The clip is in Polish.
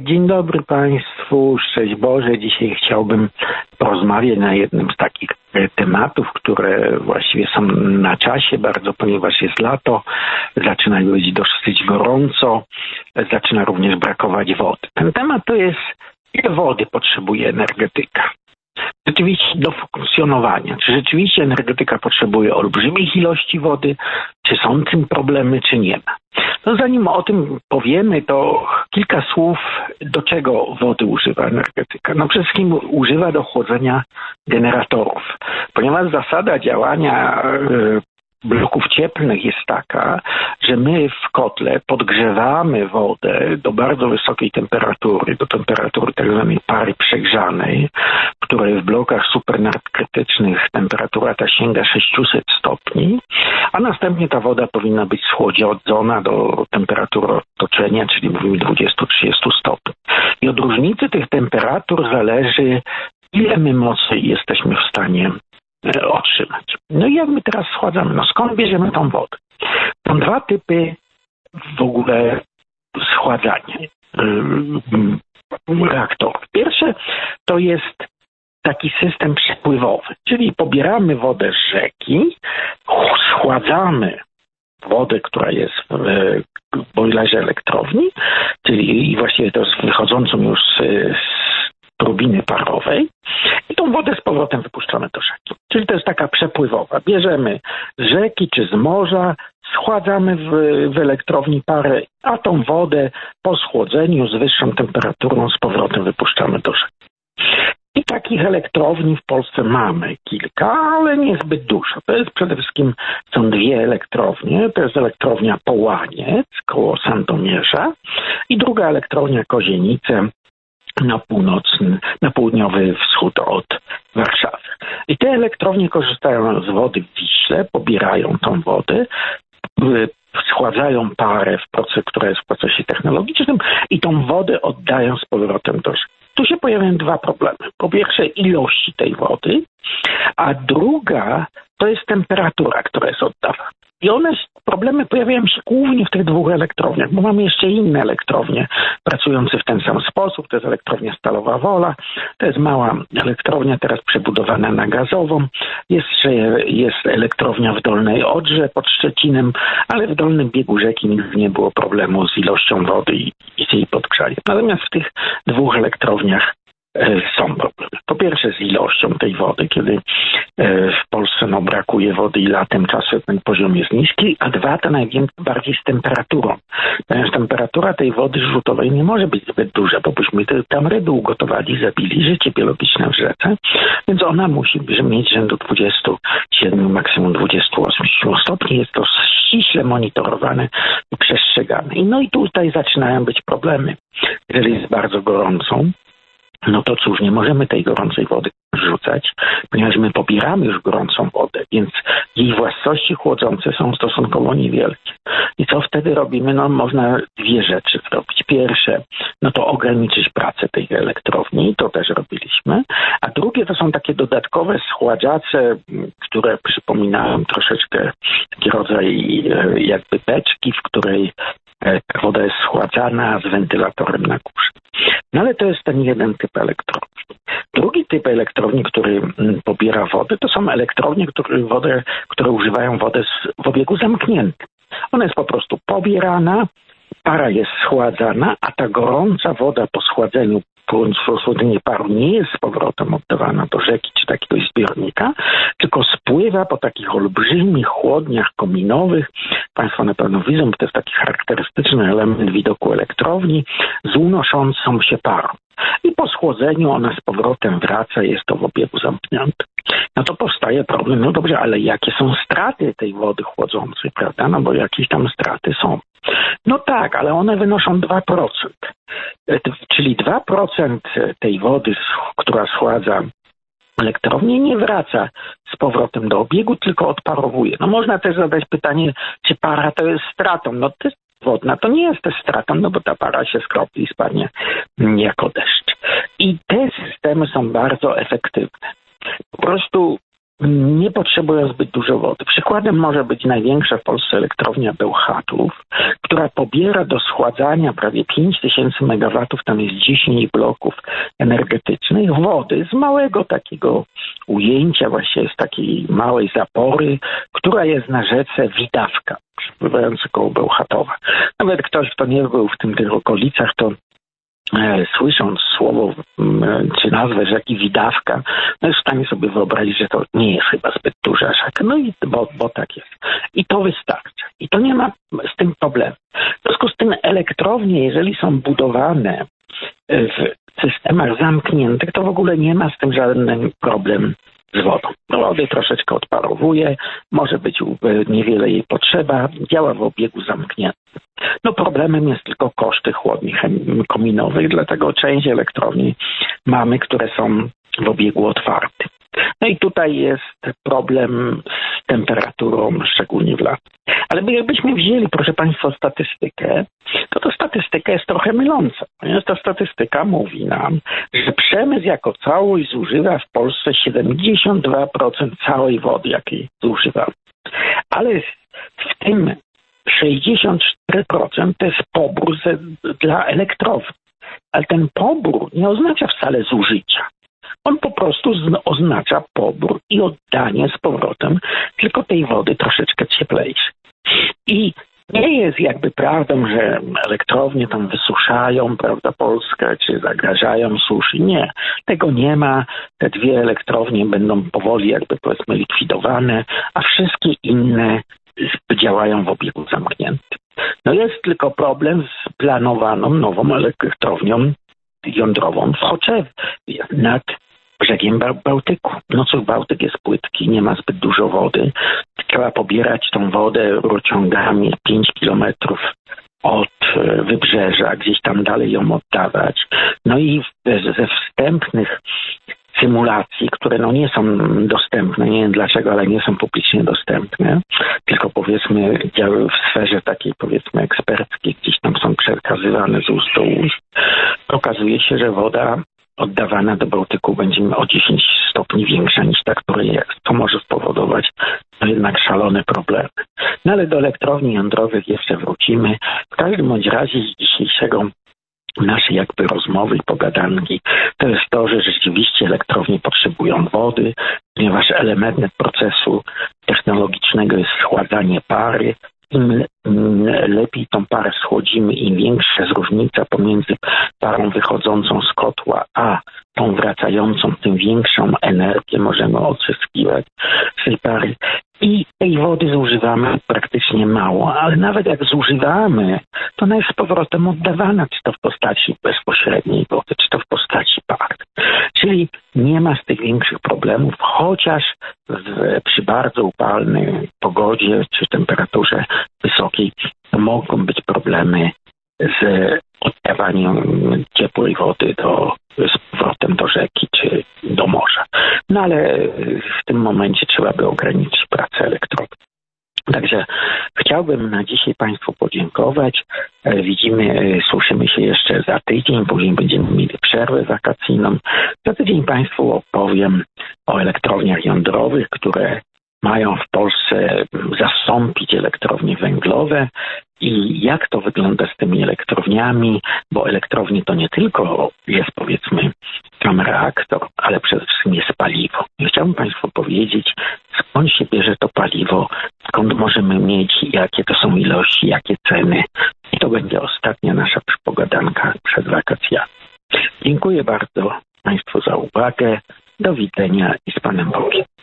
Dzień dobry Państwu, szczęść Boże. Dzisiaj chciałbym porozmawiać na jednym z takich tematów, które właściwie są na czasie bardzo, ponieważ jest lato, zaczyna być dosyć gorąco, zaczyna również brakować wody. Ten temat to jest, ile wody potrzebuje energetyka. Rzeczywiście do funkcjonowania. Czy rzeczywiście energetyka potrzebuje olbrzymich ilości wody? Czy są tym problemy, czy nie ma? No zanim o tym powiemy, to kilka słów, do czego wody używa energetyka. No przede wszystkim używa do chłodzenia generatorów. Ponieważ zasada działania bloków cieplnych jest taka, że my w kotle podgrzewamy wodę do bardzo wysokiej temperatury, do temperatury tak zwanej pary przegrzanej, w której w blokach supernadkrytycznych temperatura ta sięga 600 stopni, a następnie ta woda powinna być schłodzona do temperatury otoczenia, czyli mówimy 20-30 stopni. I od różnicy tych temperatur zależy, ile my mocy jesteśmy w stanie otrzymać. No i jak my teraz schładzamy? No skąd bierzemy tą wodę? Są dwa typy w ogóle schładzania reaktorów. Pierwsze to jest taki system przepływowy, czyli pobieramy wodę z rzeki, schładzamy wodę, która jest w bojlerze elektrowni, czyli właściwie to jest wychodzącą już z turbiny parowej i tą wodę z powrotem wypuszczamy do rzeki. Czyli to jest taka przepływowa. Bierzemy z rzeki czy z morza, schładzamy w elektrowni parę, a tą wodę po schłodzeniu z wyższą temperaturą z powrotem wypuszczamy do rzeki. I takich elektrowni w Polsce mamy kilka, ale niezbyt dużo. To jest przede wszystkim, są dwie elektrownie. To jest elektrownia Połaniec koło Sandomierza i druga elektrownia Kozienice na południowy wschód od Warszawy. I te elektrownie korzystają z wody w Wiśle, pobierają tą wodę, schładzają parę, która jest w procesie technologicznym i tą wodę oddają z powrotem do rzeki. Tu się pojawiają dwa problemy. Po pierwsze ilości tej wody, a druga to jest temperatura, która jest oddawana. I problemy pojawiają się głównie w tych dwóch elektrowniach, bo mamy jeszcze inne elektrownie pracujące w ten sam sposób. To jest elektrownia Stalowa Wola, to jest mała elektrownia teraz przebudowana na gazową. Jest elektrownia w Dolnej Odrze pod Szczecinem, ale w dolnym biegu rzeki nigdy nie było problemu z ilością wody i z jej podgrzaniem. Natomiast w tych dwóch elektrowniach są problemy. Po pierwsze z ilością tej wody, kiedy w Polsce brakuje wody i latem czasem ten poziom jest niski, a dwa to najbardziej z temperaturą. Ponieważ temperatura tej wody rzutowej nie może być zbyt duża, bo byśmy tam ryby ugotowali, zabili, życie biologiczne w rzece, więc ona musi mieć rzędu 27, maksimum 28 stopni. Jest to ściśle monitorowane i przestrzegane. No i tutaj zaczynają być problemy. Jeżeli jest bardzo gorącą, no to cóż, nie możemy tej gorącej wody rzucać, ponieważ my pobieramy już gorącą wodę, więc jej własności chłodzące są stosunkowo niewielkie. I co wtedy robimy? No można dwie rzeczy zrobić. Pierwsze, no to ograniczyć pracę tej elektrowni, to też robiliśmy, a drugie to są takie dodatkowe schładzacze, które przypominają troszeczkę taki rodzaj jakby beczki, w której ta woda jest schładzana z wentylatorem na górze. No ale to jest ten jeden typ elektrowni. Drugi typ elektrowni, który pobiera wodę, to są elektrownie, które używają wodę w obiegu zamkniętym. Ona jest po prostu pobierana, para jest schładzana, a ta gorąca woda po schładzeniu, schłodzenie paru nie jest z powrotem oddawana do rzeki czy takiego zbiornika, tylko spływa po takich olbrzymich chłodniach kominowych. Państwo na pewno widzą, bo to jest taki charakterystyczny element widoku elektrowni z unoszącą się parą. I po schłodzeniu ona z powrotem wraca, jest to w obiegu zamkniętym. No to powstaje problem, no dobrze, ale jakie są straty tej wody chłodzącej, prawda? No bo jakieś tam straty są. No tak, ale one wynoszą 2%. Czyli 2% tej wody, która schładza elektrownię, nie wraca z powrotem do obiegu, tylko odparowuje. No można też zadać pytanie, czy para to jest stratą. No to jest wodna to nie jest też stratą, no bo ta para się skropi i spadnie jako deszcz. I te systemy są bardzo efektywne. Po prostu nie potrzebują zbyt dużo wody. Przykładem może być największa w Polsce elektrownia Bełchatów, która pobiera do schładzania prawie 5000 MW, tam jest 10 bloków energetycznych, wody z małego takiego ujęcia, właściwie z takiej małej zapory, która jest na rzece Widawka, przepływająca koło Bełchatowa. Nawet ktoś, kto nie był w tych okolicach, to słysząc słowo czy nazwę rzeki Widawka, jest w stanie sobie wyobrazić, że to nie jest chyba zbyt duża rzeka. No i bo tak jest. I to wystarcza. I to nie ma z tym problemu. W związku z tym elektrownie, jeżeli są budowane w systemach zamkniętych, to w ogóle nie ma z tym żaden problem z wodą. Wody troszeczkę odparowuje, może być niewiele jej potrzeba, działa w obiegu zamkniętym. No problemem jest tylko koszty chłodni kominowych, dlatego część elektrowni mamy, które są w obiegu otwartym. No i tutaj jest problem z temperaturą, szczególnie w lato. Ale jakbyśmy wzięli, proszę Państwa, statystykę, to statystyka jest trochę myląca. Ponieważ ta statystyka mówi nam, że przemysł jako całość zużywa w Polsce 72% całej wody, jakiej zużywamy. Ale w tym 64% to jest pobór dla elektrowni. Ale ten pobór nie oznacza wcale zużycia. On po prostu oznacza pobór i oddanie z powrotem tylko tej wody troszeczkę cieplejszej. I nie jest jakby prawdą, że elektrownie tam wysuszają, prawda, Polskę, czy zagrażają suszy. Nie, tego nie ma. Te dwie elektrownie będą powoli jakby powiedzmy likwidowane, a wszystkie inne działają w obiegu zamkniętym. No jest tylko problem z planowaną nową elektrownią jądrową w Choczewie nad brzegiem Bałtyku. No cóż, Bałtyk jest płytki, nie ma zbyt dużo wody. Trzeba pobierać tą wodę rurociągami 5 kilometrów od wybrzeża, gdzieś tam dalej ją oddawać. No i ze wstępnych symulacji, które no nie są dostępne, nie wiem dlaczego, ale nie są publicznie dostępne, tylko powiedzmy działy w sferze takiej powiedzmy eksperckiej, gdzieś tam są przekazywane z ust do ust. Okazuje się, że woda oddawana do Bałtyku będzie o 10 stopni większa niż ta, która jest. To może spowodować jednak szalone problemy. No ale do elektrowni jądrowych jeszcze wrócimy. W każdym bądź razie z dzisiejszego naszej jakby rozmowy i pogadanki to jest to, że rzeczywiście elektrownie potrzebują wody, ponieważ elementem procesu technologicznego jest schładzanie pary. Im lepiej tą parę schłodzimy, im większa jest różnica pomiędzy parą wychodzącą z kotła, a tą wracającą, tym większą energię możemy odzyskiwać z tej pary. I tej wody zużywamy praktycznie mało, ale nawet jak zużywamy, to ona jest z powrotem oddawana, czy to w postaci bezpośredniej wody, czy to w postaci par. Czyli nie ma z tych większych problemów, chociaż przy bardzo upalnej pogodzie czy temperaturze wysokiej mogą być problemy z oddawaniem ciepłej wody z powrotem do rzeki czy do morza. No ale w tym momencie trzeba by ograniczyć pracę elektrowni. Także chciałbym na dzisiaj Państwu podziękować. Słyszymy się jeszcze za tydzień, później będziemy mieli przerwę wakacyjną. Za tydzień Państwu opowiem o elektrowniach jądrowych, które mają w Polsce zastąpić elektrownie węglowe i jak to wygląda z tymi elektrowniami, bo elektrownie to nie tylko jest powiedzmy sam reaktor, ale przede wszystkim jest paliwo. I chciałbym Państwu powiedzieć, skąd się bierze to paliwo, skąd możemy mieć, jakie to są ilości, jakie ceny. I to będzie ostatnia nasza pogadanka przed wakacjami. Dziękuję bardzo Państwu za uwagę. Do widzenia i z Panem Bogiem.